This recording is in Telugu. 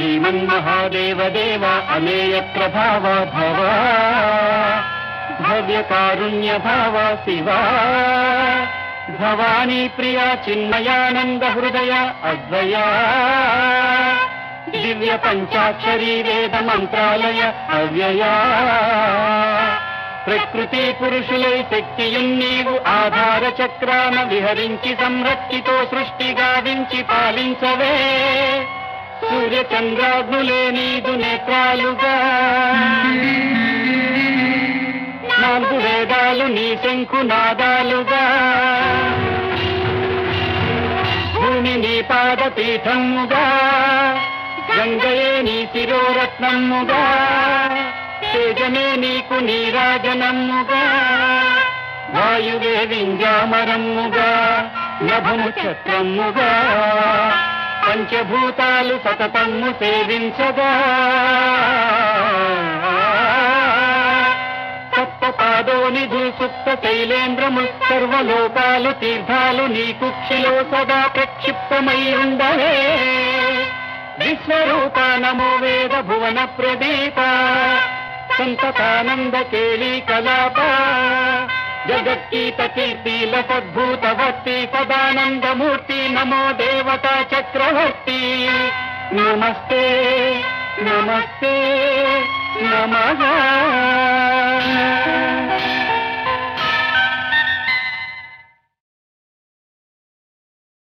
श्रीमन्महादेव देव अमेय प्रभाव भव भव्य कारुण्य भाव शिवा भवानी प्रिया चिन्मयानंद हृदय अद्वया दिव्य पंचाक्षरी वेद मंत्रालय अव्यया ప్రకృతి పురుషులై శక్తియున్నీవు ఆధార చక్రాన విహరించి సంరక్షితో సృష్టి గావించి పాలించవే సూర్య చంద్రాగ్నులే నీదు నేత్రాలుగా నాలుగు వేదాలు నీ శంకు నాదాలుగా భూమి నీ పాదపీఠముగా గంగయే నీ శిరోరత్నముగా తేజమే నీకు నీరాజనమ్ముగా వాయువే వింజామరమ్ముగా నభము ఛత్రమ్ముగా పంచభూతాలు సతతమ్ము సేవించగా సప్తపాదోనిధు సుప్త శైలేంద్రము సర్వలోకాలు తీర్థాలు నీ కుక్షిలో సదా ప్రక్షిప్తమై ఉండవే విశ్వరూప నమో వేద భువన ప్రదీప సంతతానంద కేళీ కలాప జగత్కీత కీర్తిల సద్భూతవర్తి సదానందమూర్తి నమో దేవతా చక్రవర్తి నమస్తే నమస్తే నమః